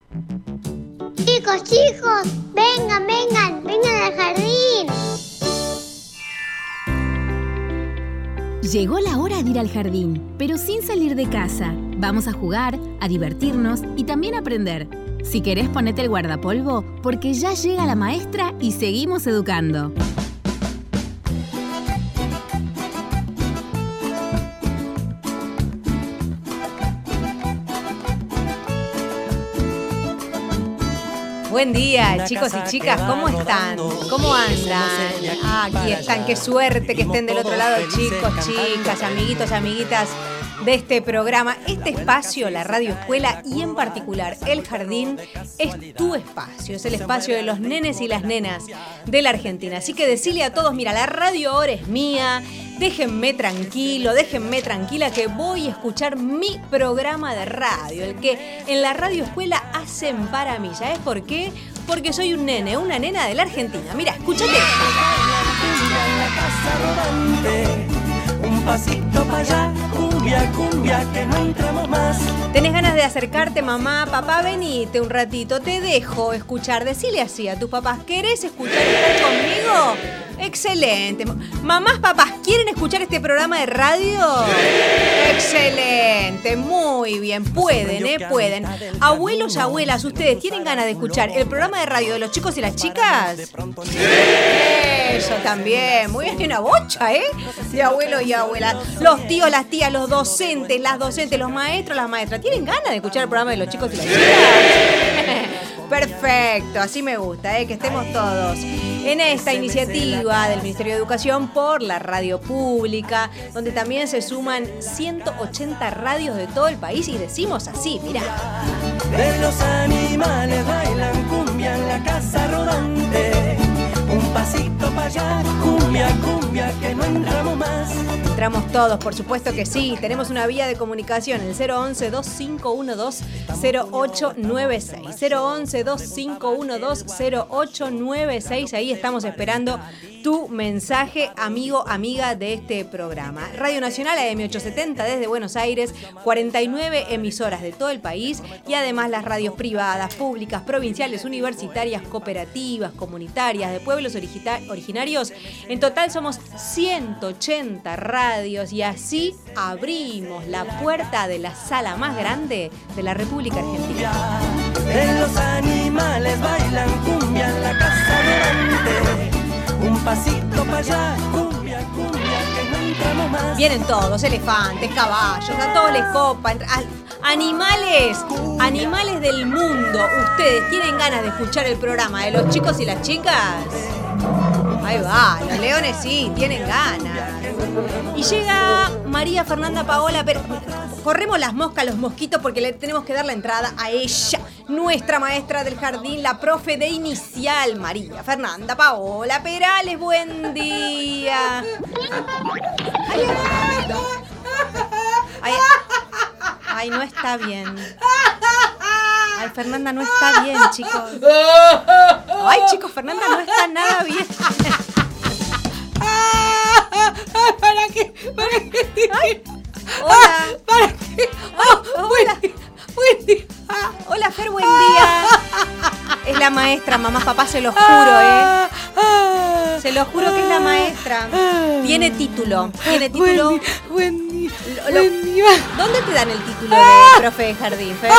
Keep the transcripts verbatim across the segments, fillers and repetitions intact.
Chicos, chicos, vengan, vengan, vengan al jardín. Llegó la hora de ir al jardín, pero sin salir de casa. Vamos a jugar, a divertirnos y también a aprender. Si querés, ponete el guardapolvo, porque ya llega la maestra y seguimos educando. Buen día, chicos y chicas, ¿cómo están? ¿Cómo andan? Ah, aquí están, qué suerte que estén del otro lado, chicos, chicas, amiguitos, amiguitas de este programa. Este espacio, la Radio Escuela y en particular el jardín, es tu espacio, es el espacio de los nenes y las nenas de la Argentina. Así que decile a todos, mira, la radio ahora es mía, déjenme tranquilo, déjenme tranquila que voy a escuchar mi programa de radio, el que en la Radio Escuela hacen para mí. ¿Sabes por qué? Porque soy un nene, una nena de la Argentina. Mira, escúchate. Un pasito para allá, cumbia, cumbia, que no entramos más. ¿Tenés ganas de acercarte, mamá, papá? Venite un ratito, te dejo escuchar. Decile así a tus papás, ¿querés escuchar estar conmigo? Excelente. Mamás, papás, ¿quieren escuchar este programa de radio? Excelente, muy bien. Pueden, ¿eh? Pueden. Abuelos y abuelas, ¿ustedes tienen ganas de escuchar el programa de radio de los chicos y las chicas? Eso también. Muy bien, una bocha, ¿eh? De abuelos y abuelas. Los tíos, las tías, los docentes, las docentes, los maestros, las maestras. ¿Tienen ganas de escuchar el programa de los chicos y las chicas? Perfecto, así me gusta, ¿eh? Que estemos todos en esta iniciativa del Ministerio de Educación por la radio pública, donde también se suman ciento ochenta radios de todo el país y decimos así, mirá. De los animales bailan cumbia en la casa rodante. Un pasito para allá, cumbia, cumbia, que no entramos más. Entramos todos, por supuesto que sí. Tenemos una vía de comunicación, el cero once, dos cinco uno dos, cero ocho nueve seis. cero once, dos cinco uno dos, cero ocho nueve seis. Ahí estamos esperando tu mensaje, amigo, amiga de este programa. Radio Nacional A M ochocientos setenta desde Buenos Aires, cuarenta y nueve emisoras de todo el país y además las radios privadas, públicas, provinciales, universitarias, cooperativas, comunitarias, de pueblos origita- originarios. En total somos ciento ochenta radios y así abrimos la puerta de la sala más grande de la República Argentina. De los animales bailan cumbia en la casa rodante. Un pasito para allá, cumbia, cumbia, que no entramos más. Vienen todos, elefantes, caballos, a todos les copan. Animales, animales del mundo. ¿Ustedes tienen ganas de escuchar el programa de los chicos y las chicas? Ahí va, los leones sí, tienen ganas. Y llega María Fernanda Paola, pero corremos las moscas, los mosquitos, porque le tenemos que dar la entrada a ella, nuestra maestra del jardín, la profe de inicial, María Fernanda Paola Perales. Buen día. Ay, ay, ay, no está bien. Ay, Fernanda, no está bien, chicos. Ay, chicos, Fernanda no está nada bien. ¿Para qué? ¿Para qué? Ay, hola. ¿Para qué? Oh, hola. Buen día. Buen día. Hola, Fer, buen día. Es la maestra, mamá, papá, se lo juro, ¿eh? Se lo juro que es la maestra. Tiene título. Tiene título. Buen día. Buen día. Lo, lo, buen día. ¿Dónde te dan el título de profe de jardín, Fer?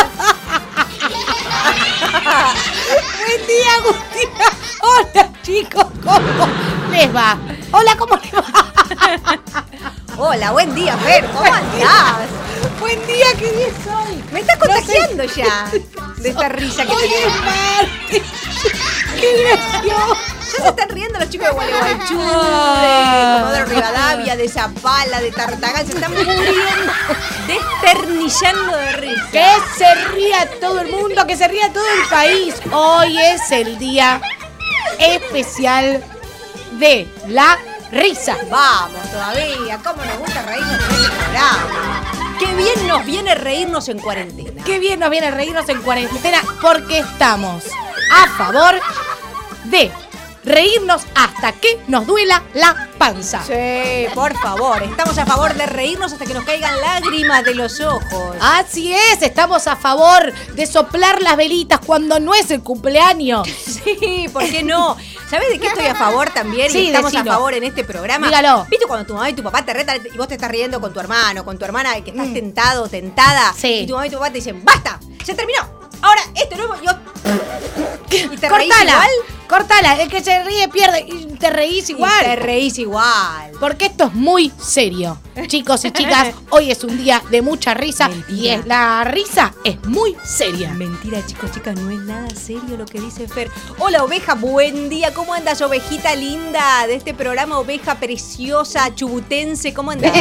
Buen día, Agustina. Hola, chicos, ¿cómo les va? Hola, ¿cómo les va? Hola, buen día, Fer, ¿cómo andás? Buen día, qué bien soy. Me estás contagiando No sé. ya de esta risa que Hoy tenés. es martes. Qué gracioso. Ya se están riendo los chicos de Gualeguaychú, de Comodoro Rivadavia, de Zapala, de Tartagal. Se están muriendo, desternillando de risa. Que se ría todo el mundo, que se ría todo el país. Hoy es el día especial de la risa. Vamos todavía, cómo nos gusta reírnos en este programa. Qué bien nos viene reírnos en cuarentena. Qué bien nos viene reírnos en cuarentena porque estamos a favor de reírnos hasta que nos duela la panza. Sí, por favor. Estamos a favor de reírnos hasta que nos caigan lágrimas de los ojos. Así es, estamos a favor de soplar las velitas cuando no es el cumpleaños. Sí, ¿por qué no? ¿Sabés de qué estoy a favor también? Sí, y estamos decilo. a favor en este programa. Dígalo. ¿Viste cuando tu mamá y tu papá te retan y vos te estás riendo con tu hermano, con tu hermana, y que estás mm. tentado, tentada? Sí. Y tu mamá y tu papá te dicen, ¡basta! ¡Se terminó! Ahora, esto no yo. ¿Y te reís Cortala, igual? cortala, el que se ríe pierde y te reís igual. Y te reís igual. Porque esto es muy serio. Chicos y chicas, hoy es un día de mucha risa. Mentira. Y es, la risa es muy seria. Mentira, chicos, chicas, no es nada serio lo que dice Fer. Hola, oveja, buen día. ¿Cómo andas, ovejita linda de este programa, oveja preciosa, chubutense? ¿Cómo andas?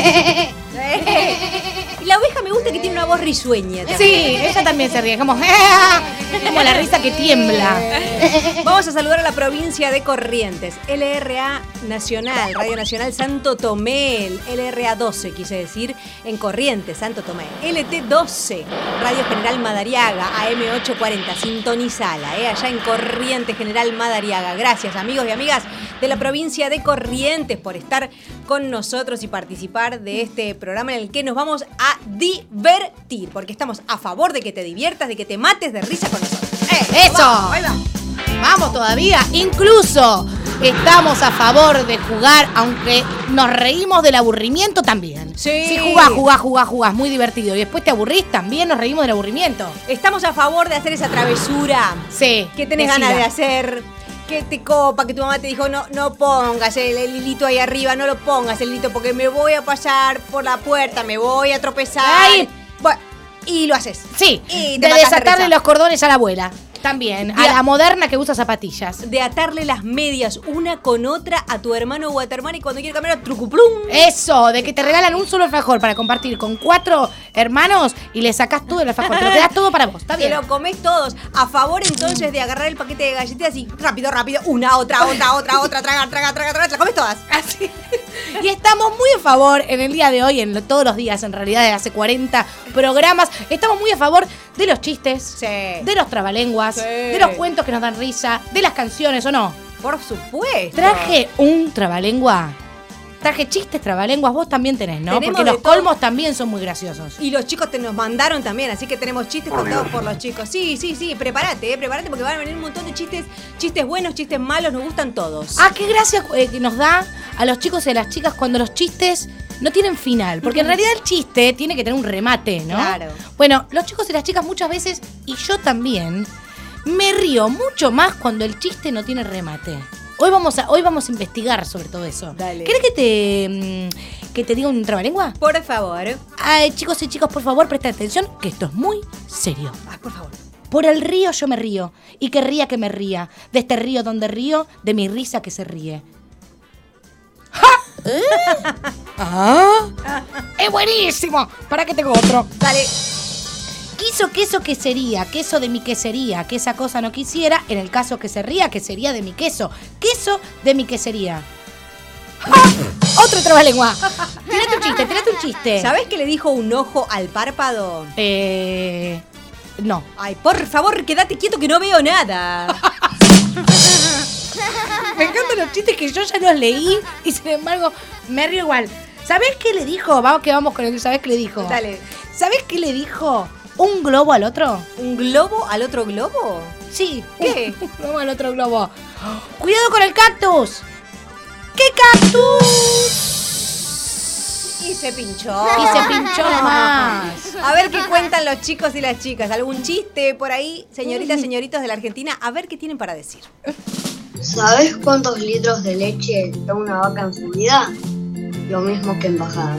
Y la oveja me gusta que tiene una voz risueña también. Sí, ella también se ríe, como, como la risa que tiembla. Vamos a saludar a la provincia de Corrientes. L R A Nacional, Radio Nacional Santo Tomé, L R A doce, quise decir, en Corrientes, Santo Tomé. L T doce, Radio General Madariaga, A M ochocientos cuarenta, sintonizala, eh, allá en Corrientes, General Madariaga. Gracias, amigos y amigas de la provincia de Corrientes, por estar con nosotros y participar de este programa en el que nos vamos a divertir, porque estamos a favor de que te diviertas, de que te mates de risa con nosotros. ¡Eh! ¡Eso! ¡Vamos, ahí va! Vamos todavía, incluso estamos a favor de jugar, aunque nos reímos del aburrimiento también. Sí. Si jugás, jugás, jugás, jugás, muy divertido. Y después te aburrís, también nos reímos del aburrimiento. Estamos a favor de hacer esa travesura. Sí. Que tenés decida. ganas de hacer, que te copa, que tu mamá te dijo, no, no pongas el, el hilito ahí arriba, no lo pongas el hilito, porque me voy a pasar por la puerta, me voy a tropezar. Ay. Bueno, y lo haces. Sí, Y te de matás de desatarle risa. los cordones a la abuela. También, a Ya. la moderna que usa zapatillas. De atarle las medias una con otra a tu hermano o a tu hermana y cuando quiere cambiar, trucuplum. Eso, de que te regalan un solo alfajor para compartir con cuatro hermanos y le sacás todo el alfajor. Te lo quedás todo para vos, está Te bien. lo comés todos. A favor entonces de agarrar el paquete de galletitas y rápido, rápido, una, otra, otra, otra, otra, traga, traga, traga, traga, te las comes todas. Así. Y estamos muy a favor en el día de hoy, en lo- todos los días, en realidad, de hace cuarenta programas. Estamos muy a favor de los chistes, Sí. de los trabalenguas, Sí. de los cuentos que nos dan risa, de las canciones, ¿o no? Por supuesto. Traje un trabalengua. Traje chistes trabalenguas, vos también tenés, ¿no? Tenemos Porque de los todo. colmos también son muy graciosos. Y los chicos te nos mandaron también, así que tenemos chistes contados por los chicos. Sí, sí, sí, prepárate, eh, prepárate porque van a venir un montón de chistes, chistes buenos, chistes malos, nos gustan todos. Ah, qué gracia eh, que nos da a los chicos y a las chicas cuando los chistes no tienen final. Porque en realidad el chiste tiene que tener un remate, ¿no? Claro. Bueno, los chicos y las chicas muchas veces, y yo también, me río mucho más cuando el chiste no tiene remate. Hoy vamos a, hoy vamos a investigar sobre todo eso. Dale. ¿Querés que te, mm, que te diga un trabalengua? Por favor. Ay, chicos y chicas, por favor, presten atención, que esto es muy serio. Ah, por favor. Por el río yo me río, y querría que me ría, de este río donde río, de mi risa que se ríe. ¡Ja! ¿Eh? ¡Ah! ¡Es buenísimo! ¿Para qué tengo otro? Dale. Quiso queso que sería, queso de mi quesería, que esa cosa no quisiera, en el caso que se ría, que sería de mi queso. Queso de mi quesería. ¡Ja! Otro trabalengua. Tirate un chiste, tirate un chiste. ¿Sabés qué le dijo un ojo al párpado? Eh... No. Ay, por favor, quédate quieto que no veo nada. Me encantan los chistes que yo ya los leí y sin embargo me río igual. ¿Sabés qué le dijo? Vamos que vamos con el... ¿Sabés qué le dijo? Dale. ¿Sabés qué le dijo un globo al otro? ¿Un globo al otro globo? Sí. ¿Qué? Un globo al otro globo. ¡Cuidado con el cactus! ¿Qué cactus? Y se pinchó. Y se pinchó nomás. A ver qué cuentan los chicos y las chicas. ¿Algún chiste por ahí, señoritas, señoritos de la Argentina? A ver qué tienen para decir. ¿Sabes cuántos litros de leche da una vaca en su vida? Lo mismo que en bajada.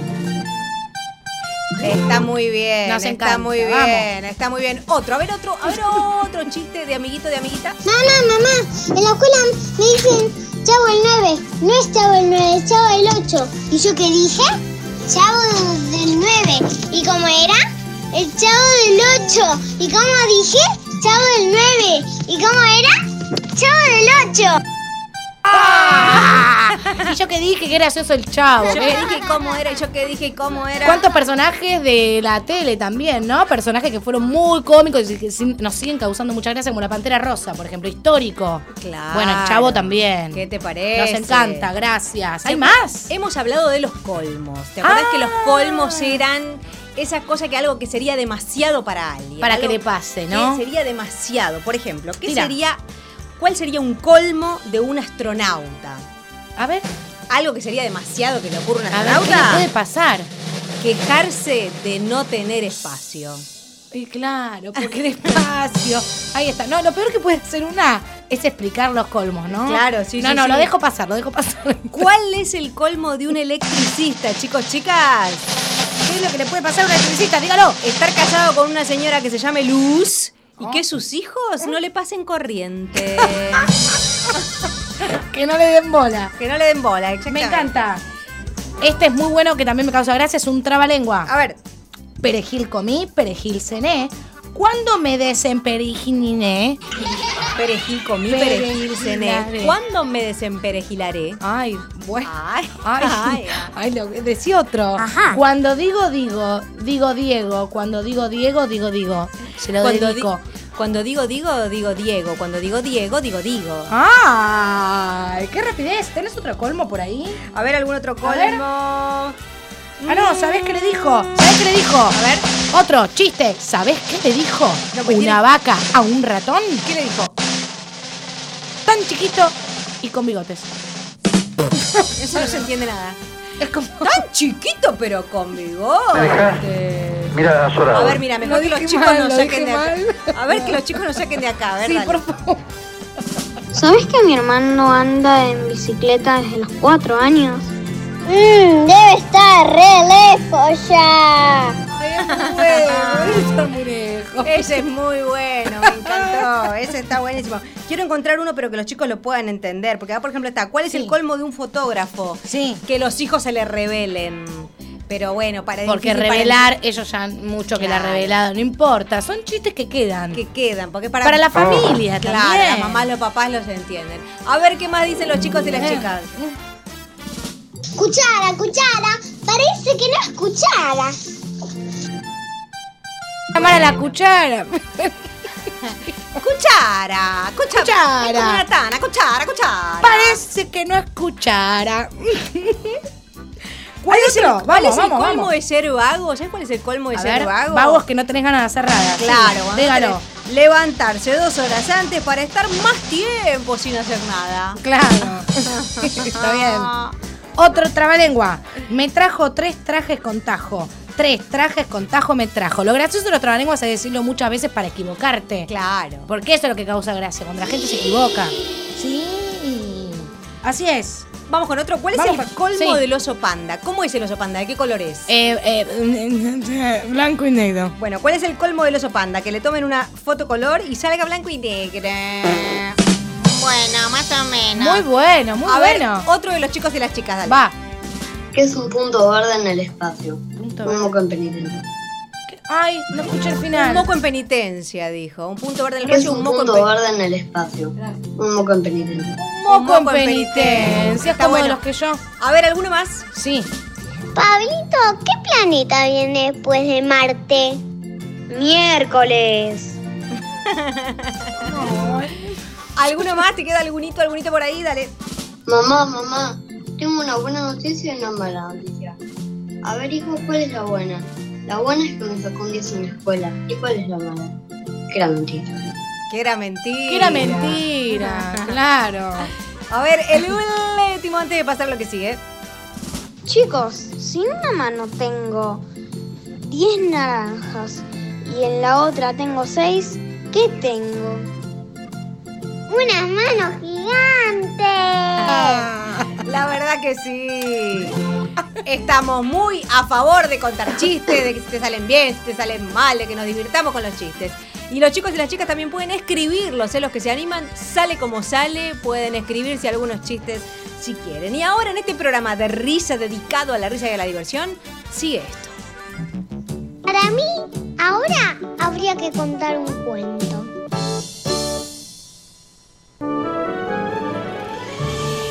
Está muy bien, Nos está encanta, muy bien, vamos. está muy bien. Otro, a ver otro, a ver otro chiste de amiguito, de amiguita. Mamá, mamá, en la escuela me dicen Chavo el nueve. No es Chavo el nueve, es Chavo el ocho. ¿Y yo qué dije? Chavo del nueve. ¿Y cómo era? El Chavo del ocho. ¿Y cómo dije? Chavo del nueve. ¿Y cómo era? Chavo del ocho. Y yo que dije que gracioso el Chavo. Yo que ¿eh? dije cómo era, yo que dije cómo era. ¿Cuántos personajes de la tele también, no? Personajes que fueron muy cómicos y que sin- nos siguen causando mucha gracia, como la Pantera Rosa, por ejemplo, histórico. Claro. Bueno, el Chavo también. ¿Qué te parece? Nos encanta, gracias. ¿Hay Sí, más? Hemos hablado de los colmos. ¿Te acuerdas Ah. que los colmos eran esa cosa que algo que sería demasiado para alguien? Para algo que le pase, ¿no? Que sería demasiado. Por ejemplo, ¿qué Tira. sería, ¿cuál sería un colmo de un astronauta? A ver, Algo que sería demasiado que le ocurra a un a ver, ¿qué le astronauta. puede pasar? Quejarse de no tener espacio. Y claro, porque despacio. Ahí está. No, lo peor que puede ser una es explicar los colmos, ¿no? Claro, sí, No, sí, no, sí. lo dejo pasar, lo dejo pasar. ¿Cuál es el colmo de un electricista, chicos, chicas? ¿Qué es lo que le puede pasar a una electricista? Dígalo. Estar casado con una señora que se llame Luz y que sus hijos no le pasen corriente. Que no le den bola. Que no le den bola, Me exactamente. encanta. Este es muy bueno, que también me causa gracia, es un trabalengua. A ver, Perejil comí, perejil cené. Cuando me desemperejiné. perejil comí, perejil cené. Perejilaré. ¿Cuándo me desemperejilaré? Ay, bueno. Ay, Ay, ay, ay, lo decía otro. Ajá. Cuando digo, digo, digo Diego. Cuando digo Diego, digo, digo. Se lo Cuando, di- dedico. cuando digo digo, digo Diego. Cuando digo Diego, digo digo. ¡Ay! ¡Qué rapidez! ¿Tenés otro colmo por ahí? A ver, algún otro A ver. colmo. Ah, no, ¿sabés qué le dijo? ¿Sabés qué le dijo? A ver. Otro chiste. ¿Sabés qué le dijo? No, pues Una tiene- vaca a un ratón ¿Qué le dijo? tan chiquito y con bigotes. Eso no se entiende nada. Es como... Tan chiquito, pero con bigote. Mira, azorado. A ver, mira, mejor Lo que los dije chicos mal, nos lo saquen dije de acá. mal. A ver, que los chicos nos saquen de acá. A ver, Sí, dale. por favor. ¿Sabes que mi hermano anda en bicicleta desde los cuatro años? Mmm, debe estar re lejos ya. Ay, es muy bueno, es tan muy lejos. Ese es muy bueno, me encantó. Ese está buenísimo. Quiero encontrar uno, pero que los chicos lo puedan entender. Porque acá, por ejemplo, está: ¿cuál es Sí. el colmo de un fotógrafo? Sí. Que los hijos se le revelen. Pero bueno, para Porque difícil para- revelar, ellos ya mucho que la Claro. revelado, no importa. Son chistes que quedan. que quedan, porque para, Para la familia Claro, también. las mamás, los papás los entienden. A ver qué más dicen los chicos y las Eh. chicas. Cuchara, cuchara. Parece que no es cuchara. Llamar a la cuchara. Cuchara, cuchara. Cuchara. Es como una tana, cuchara, cuchara. Parece que no es cuchara. ¿Cuál es el, otro? cuál Vamos, es el vamos, colmo vamos. de ser vago? ¿Sabes cuál es el colmo de A ser ver, vago? vagos que no tenés ganas de hacer nada. Claro, Sí, cuando dígalo. tenés- levantarse dos horas antes para estar más tiempo sin hacer nada. Claro. Está bien. Ah, Otro trabalengua. Me trajo tres trajes con tajo. Tres trajes con tajo me trajo. Lo gracioso de los trabalenguas es decirlo muchas veces para equivocarte. Claro. Porque eso es lo que causa gracia, cuando la gente se equivoca. Sí. Así es. Vamos con otro. ¿Cuál es Vamos el con- colmo sí. del oso panda? ¿Cómo es el oso panda? ¿De qué color es? Eh, eh, blanco y negro. Bueno, ¿cuál es el colmo del oso panda? Que le tomen una foto color y salga blanco y negra. Bueno, más o menos. Muy bueno, muy A ver, bueno. otro de los chicos y las chicas, dale. Va. ¿Qué es un punto verde en el espacio? Punto Un verde. moco en penitencia. Ay, no escuché el Un final. moco en penitencia, dijo. Un punto verde en el ¿Qué es espacio, un un moco en punto penitencia. verde en el espacio? Un moco en penitencia. Un moco, Un moco en en penitencia. penitencia. Es Está como de bueno. los que yo. A ver, ¿alguno más? Sí. Pablito, ¿qué planeta viene después de Marte? Miércoles. ¿Alguno más? ¿Te queda algunito, algunito por ahí? Dale. Mamá, mamá, tengo una buena noticia y una mala noticia. A ver, hijo, ¿cuál es la buena? La buena es que me sacó un diez en la escuela. ¿Y cuál es la mala? Que era mentira. Que era mentira. Que era mentira, claro. A ver, el último antes de pasar lo que sigue. Chicos, si en una mano tengo diez naranjas y en la otra tengo seis, ¿qué tengo? ¡Una mano gigante! La verdad que sí. Estamos muy a favor de contar chistes, de que si te salen bien, si te salen mal, de que nos divirtamos con los chistes. Y los chicos y las chicas también pueden escribirlos, ¿eh? Los que se animan, sale como sale, pueden escribirse algunos chistes si quieren. Y ahora en este programa de risa dedicado a la risa y a la diversión, sigue esto. Para mí, ahora habría que contar un cuento.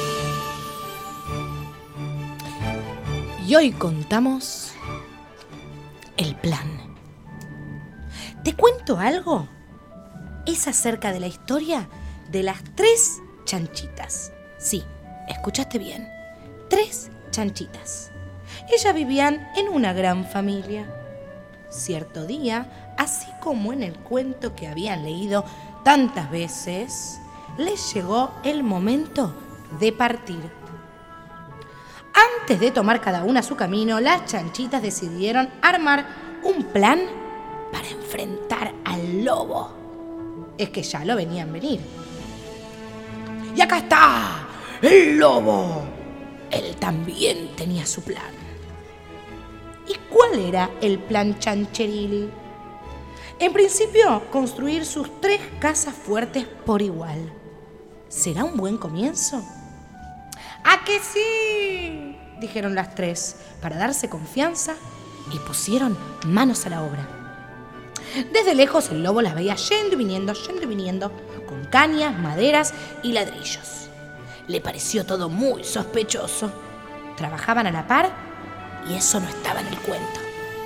Y hoy contamos el plan. ¿Te cuento algo? Es acerca de la historia de las tres chanchitas. Sí, escuchaste bien. Tres chanchitas. Ellas vivían en una gran familia. Cierto día, así como en el cuento que habían leído tantas veces, les llegó el momento de partir. Antes de tomar cada una su camino, las chanchitas decidieron armar un plan para enfrentar al lobo. Es que ya lo venían venir. ¡Y acá está! ¡El lobo! Él también tenía su plan. ¿Y cuál era el plan chancheril? En principio, construir sus tres casas fuertes por igual. ¿Será un buen comienzo? ¡A que sí!, dijeron las tres, para darse confianza, y pusieron manos a la obra. Desde lejos el lobo las veía yendo y viniendo, yendo y viniendo, con cañas, maderas y ladrillos. Le pareció todo muy sospechoso. Trabajaban a la par y eso no estaba en el cuento.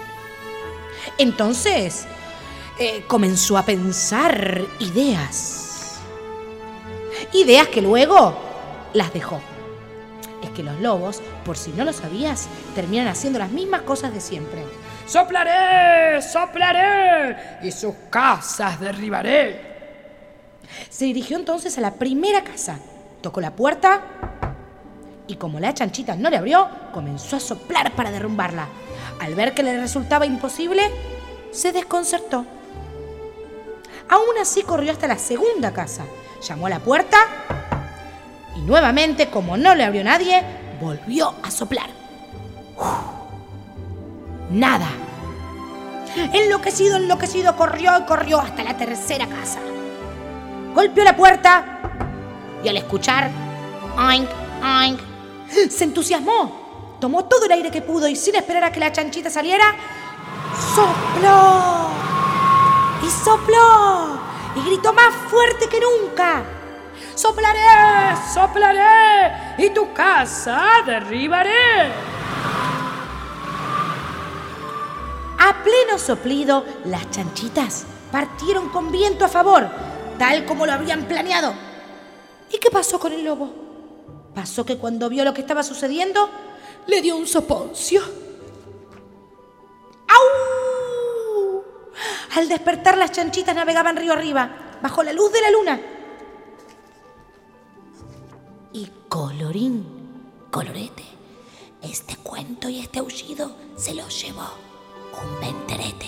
Entonces eh, comenzó a pensar ideas. Ideas que luego las dejó. Es que los lobos, por si no lo sabías, terminan haciendo las mismas cosas de siempre. ¡Soplaré! ¡Soplaré! Y sus casas derribaré. Se dirigió entonces a la primera casa. Tocó la puerta y como la chanchita no le abrió, comenzó a soplar para derrumbarla. Al ver que le resultaba imposible, se desconcertó. Aún así corrió hasta la segunda casa. Llamó a la puerta y nuevamente, como no le abrió nadie, volvió a soplar. Uf, nada. Enloquecido, enloquecido, corrió y corrió hasta la tercera casa. Golpeó la puerta y al escuchar oink, oink, se entusiasmó. Tomó todo el aire que pudo y sin esperar a que la chanchita saliera, sopló y sopló y gritó más fuerte que nunca. ¡Soplaré! ¡Soplaré! Y tu casa derribaré. A pleno soplido, las chanchitas partieron con viento a favor, tal como lo habían planeado. ¿Y qué pasó con el lobo? Pasó que cuando vio lo que estaba sucediendo, le dio un soponcio. ¡Au! Al despertar, las chanchitas navegaban río arriba, bajo la luz de la luna. Y colorín colorete, este cuento y este aullido se lo llevó un venterete.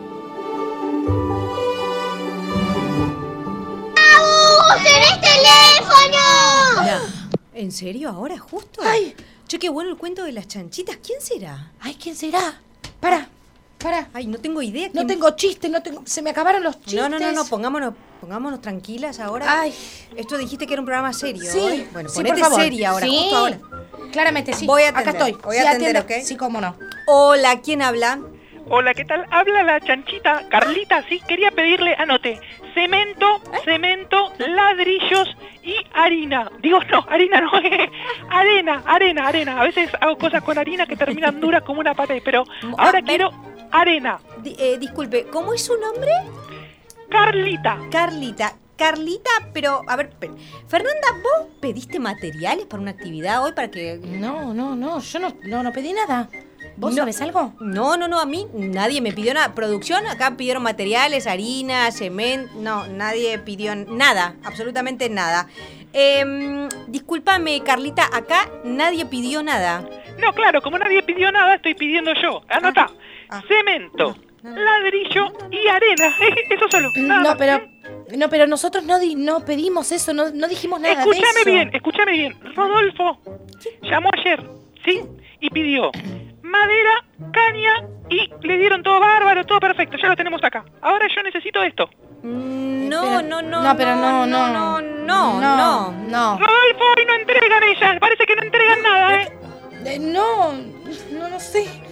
¡Tenés teléfono! Hola. ¿En serio ahora justo? ¡Ay! Che, qué bueno el cuento de las chanchitas. ¿Quién será? ¡Ay, quién será! Para, para. Ay, no tengo idea. No ¿Quién? tengo chistes, no tengo. Se me acabaron los chistes. No, no, no, no, pongámonos, pongámonos tranquilas ahora. Ay. Esto dijiste que era un programa serio. Sí. ¿eh? Bueno, sí, ponete por favor. seria ahora, Sí. justo ahora. Claramente, sí. Voy a atender, Acá estoy. voy a Sí, atender, atiendo. ¿ok? Sí, cómo no. Hola, ¿quién habla? Hola, ¿qué tal? Habla la chanchita. Carlita, sí, quería pedirle, anote, cemento, cemento, ladrillos y harina. Digo, no, harina no, arena, arena, arena. A veces hago cosas con harina que terminan duras como una pared, pero ahora Ah, quiero arena. Di- eh, disculpe, ¿cómo es su nombre? Carlita. Carlita. Carlita, pero, a ver, pe- Fernanda, ¿vos pediste materiales para una actividad hoy para que...? No, no, no. Yo no, no, no pedí nada. ¿Vos No. sabés algo? No, no, no, a mí nadie me pidió nada. Producción, acá pidieron materiales, harina, cemento. No, nadie pidió nada, absolutamente nada. Eh, discúlpame, Carlita, acá nadie pidió nada. No, claro, como nadie pidió nada, estoy pidiendo yo. Anota, Ah. cemento, No, no. ladrillo y arena. Eso solo. nada No, más. pero. No, pero nosotros no, di- no pedimos eso, no, no dijimos nada de eso. Escúchame bien, escúchame bien. Rodolfo llamó ayer, ¿sí? Y pidió madera, caña y le dieron todo bárbaro, todo perfecto. Ya lo tenemos acá. Ahora yo necesito esto. Mm, No, Pero- no, no. no, pero no, no, no. no, no, no. no. Rodolfo, hoy no entregan ellas. Parece que no entregan nada, ¿eh? Eh, no, no, no sé. Eh,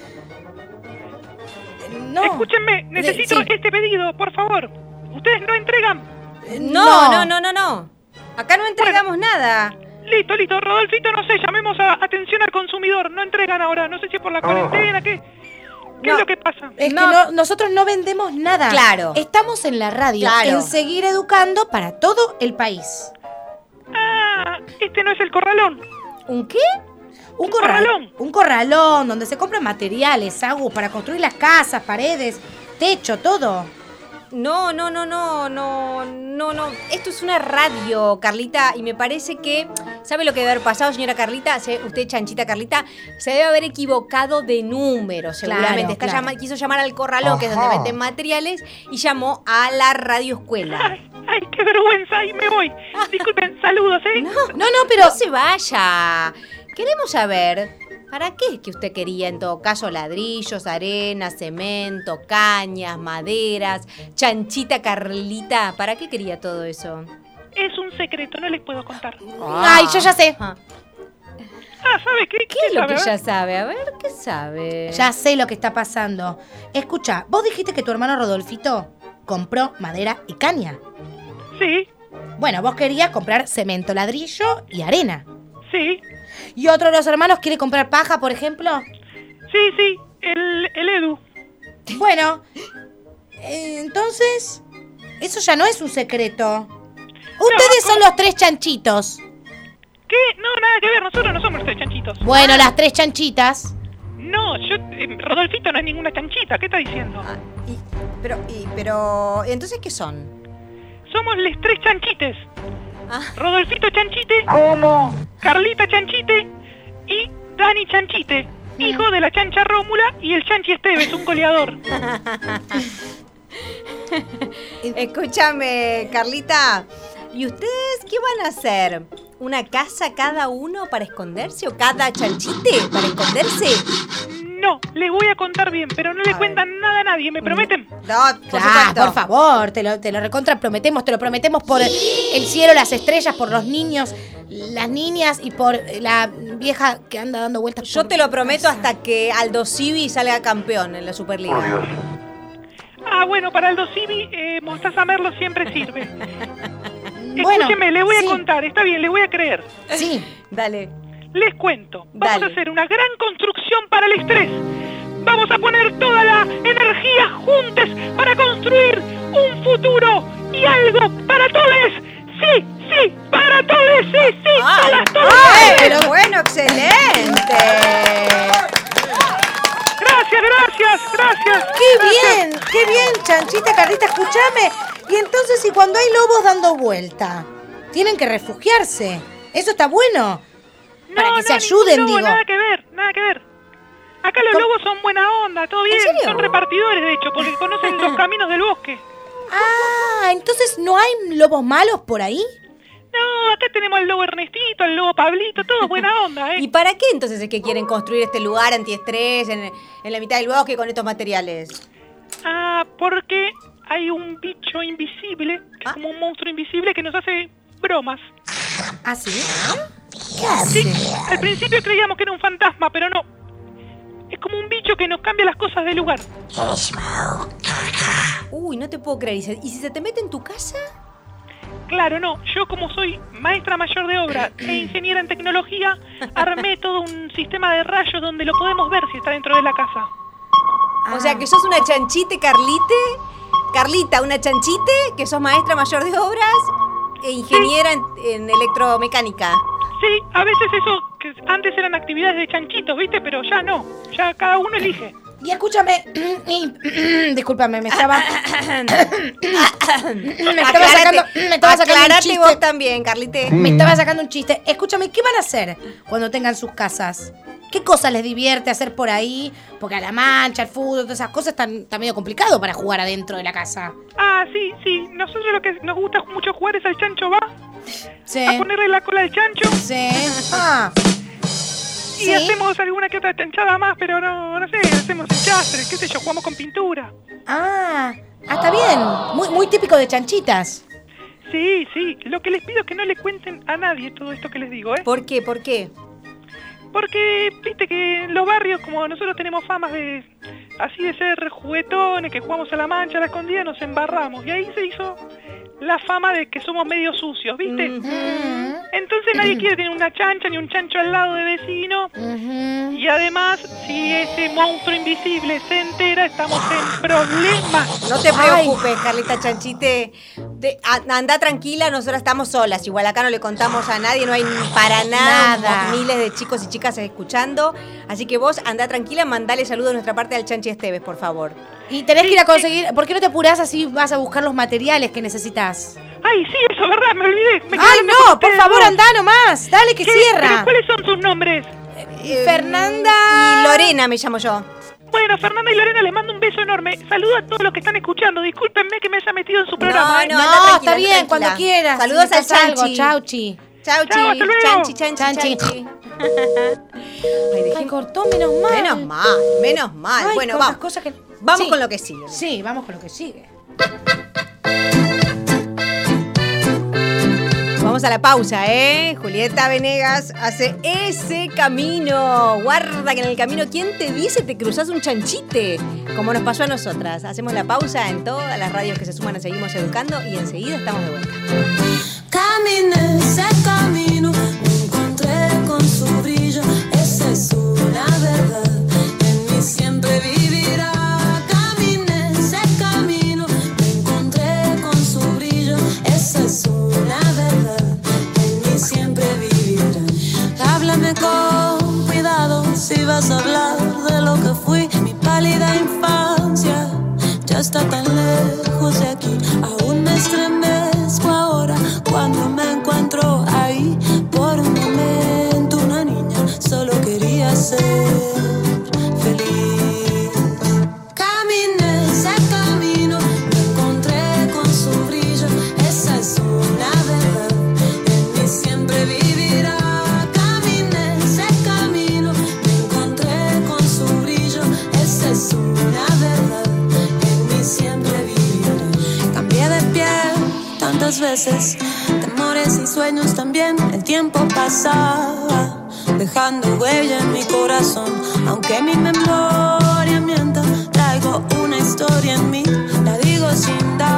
No. Escúchenme, necesito sí. este pedido, por favor. Ustedes no entregan. Eh, No, no, no, no, no. Acá no entregamos nada. Listo, listo. Rodolfito, no sé, llamemos a atención al consumidor. No entregan ahora. No sé si es por la cuarentena, ¿qué? ¿Qué No. es lo que pasa? Es No. que no- nosotros no vendemos nada. Claro. Estamos en la radio, Claro. en seguir educando para todo el país. Ah, este no es el corralón. ¿Un qué? Un, Un corral- corralón. Un corralón donde se compran materiales, Agus, para construir las casas, paredes, techo, todo. No, no, no, no, no, no, no. Esto es una radio, Carlita, y me parece que, ¿sabe lo que debe haber pasado, señora Carlita? Se- Usted, chanchita Carlita, se debe haber equivocado de número, seguramente. Claro, Está claro. llama- quiso llamar al corralón, que es donde venden materiales, y llamó a la radio escuela. Ay, ay, qué vergüenza. Ahí me voy. Disculpen, saludos, ¿eh? No, No, no, pero... no se vaya. Queremos saber, ¿para qué es que usted quería en todo caso ladrillos, arena, cemento, cañas, maderas, chanchita Carlita? ¿Para qué quería todo eso? Es un secreto, no les puedo contar. Ay, yo ya sé. Ah, Ah, ¿sabe qué? ¿Qué es lo sabe? que ya sabe? A ver, ¿qué sabe? Ya sé lo que está pasando. Escucha, vos dijiste que tu hermano Rodolfito compró madera y caña. Sí, Bueno, vos querías comprar cemento, ladrillo y arena. sí, ¿Y otro de los hermanos quiere comprar paja, por ejemplo? sí, sí. El, el Edu. Bueno, eh, entonces, eso ya no es un secreto. Ustedes son los tres chanchitos. ¿Qué? No, nada que ver. Nosotros no somos tres chanchitos. Bueno, las tres chanchitas. No, yo... eh, Rodolfito no es ninguna chanchita. ¿Qué está diciendo? Ah, y- pero, y, pero, ¿entonces qué son? Somos les tres chanchites. Ah. Rodolfito Chanchite. ¿Cómo? Carlita Chanchite y Dani Chanchite, hijo de la chancha Rómula y el chanchi Esteves, un goleador. Escúchame, Carlita, ¿y ustedes qué van a hacer? ¿Una casa cada uno para esconderse o cada chanchite para esconderse? No, les voy a contar bien, pero no le cuentan nada a nadie, ¿me prometen? No, por Ah, supuesto. por favor, te lo, te lo recontra prometemos, te lo prometemos por el cielo, las estrellas, por los niños, las niñas y por la vieja que anda dando vueltas. Yo por te lo tu prometo casa. hasta que Aldo Civi salga campeón en la Superliga. Ah, bueno, para el Dosivi, eh, Mostaza Merlo siempre sirve. Bueno, Escúcheme, le voy a sí. contar, está bien, le voy a creer. Sí. Dale. Les cuento, vamos Dale. a hacer una gran construcción para el estrés. Vamos a poner toda la energía juntas para construir un futuro y algo para todos. Sí, sí, para todos, sí, sí, ¡Ay, todas, todas. ay, pero bueno, excelente! Gracias, gracias, gracias. ¡Qué bien! ¡Qué bien, chanchita, Carlita! Escúchame. Y entonces, ¿y cuando hay lobos dando vuelta? Tienen que refugiarse. Eso está bueno. Para que se ayuden, ningún lobo, digo. Nada que ver, nada que ver. Acá los lobos son buena onda, todo bien. serio? Son repartidores, de hecho, porque conocen los caminos del bosque. Ah, entonces no hay lobos malos por ahí. No, acá tenemos al lobo Ernestito, al lobo Pablito, todo buena onda, ¿eh? ¿Y para qué entonces es que quieren construir este lugar antiestrés en, en la mitad del bosque con estos materiales? Ah, porque hay un bicho invisible, que es Ah. como un monstruo invisible que nos hace bromas. ¿Ah, sí? Sí, al principio creíamos que era un fantasma, pero no. Es como un bicho que nos cambia las cosas de lugar. Uy, no te puedo creer. ¿Y, se- y si se te mete en tu casa? Claro, no. Yo como soy maestra mayor de obra e ingeniera en tecnología, armé todo un sistema de rayos donde lo podemos ver si está dentro de la casa. O sea, que sos una chanchite, Carlite. Carlita, una chanchite, que sos maestra mayor de obras e ingeniera en, en electromecánica. Sí, a veces eso, que antes eran actividades de chanchitos, ¿viste? Pero ya no. Ya cada uno elige. Y escúchame, y- discúlpame, me estaba, me estaba Aclárate- sacando, me estaba sacando un aclárate chiste. vos también, Carlite. Me estaba sacando un chiste. Escúchame, ¿qué van a hacer cuando tengan sus casas? ¿Qué cosas les divierte hacer por ahí? Porque a la mancha, el fútbol, todas esas cosas están, está medio complicado para jugar adentro de la casa. Ah, sí, sí. Nosotros lo que nos gusta mucho jugar es al chancho va. Sí. A ponerle la cola al chancho. Sí. Ah. Y Sí. hacemos alguna que otra chanchada más, pero no, no sé, hacemos enchastres, qué sé yo, jugamos con pintura. Ah, ah, está bien. Muy, muy típico de chanchitas. Sí, sí, lo que les pido es que no le cuenten a nadie todo esto que les digo, ¿eh? ¿Por qué? ¿Por qué? Porque, viste que en los barrios, como nosotros tenemos famas de, así de ser juguetones, que jugamos a la mancha, a la escondida, nos embarramos. Y ahí se hizo la fama de que somos medio sucios, ¿viste? Uh-huh. Entonces nadie quiere tener una chancha ni un chancho al lado de vecino. Uh-huh. Y además, si ese monstruo invisible se entera, estamos en problemas. No te preocupes, Ay. Carlita Chanchite. Te, a, anda tranquila, nosotras estamos solas. Igual acá no le contamos a nadie, no hay para nada, nada. miles de chicos y chicas escuchando. Así que vos anda tranquila, mandale saludos de nuestra parte al Chanchi Esteves, por favor. Y tenés que ir a conseguir... ¿Por qué no te apurás así vas a buscar los materiales que necesitas? Ay, sí, eso, ¿verdad? Me olvidé. Me Ay, no, por favor, anda nomás. Dale que ¿Qué? cierra. ¿Pero cuáles son sus nombres? Eh, Fernanda... Y Lorena me llamo yo. Bueno, Fernanda y Lorena, les mando un beso enorme. Saludo a todos los que están escuchando. Discúlpenme que me haya metido en su programa. No, No, no, no tranquila, está bien, tranquila. cuando quieras. Saludos si al Chanchi. Chau, chi. Chau, chi. Chau, hasta luego. Chanchi, chanchi, Chanchi. chanchi. Ay, dejé... Ay, cortó, menos mal. Menos mal, menos mal. Ay, bueno, con vamos. las cosas que... Vamos Sí. con lo que sigue. Sí, vamos con lo que sigue. Vamos a la pausa, ¿eh? Julieta Venegas hace ese camino. Guarda que en el camino, ¿quién te dice te cruzás un chanchite? Como nos pasó a nosotras. Hacemos la pausa en todas las radios que se suman a Seguimos Educando y enseguida estamos de vuelta. Caminé ese camino, me encontré con su brillo. Esa es una verdad, en mí siempre vivirá. Caminé ese camino, me encontré con su brillo. Esa es una verdad, en mí siempre vivirá. Háblame con cuidado si vas a hablar de lo que fui. Mi pálida infancia ya está tan lejos de aquí. Aún me estremezco ahora cuando me encuentro ahí. Por un momento una niña solo quería ser feliz. Caminé ese camino, me encontré con su brillo. Esa es una verdad, en mí siempre vivirá. Caminé ese camino, me encontré con su brillo. Esa es una verdad, en mí siempre vivirá. Cambié de piel tantas veces, temores y sueños también. El tiempo pasaba, dejando huella en mi corazón. Aunque mi memoria mienta, traigo una historia en mí. La digo sin dar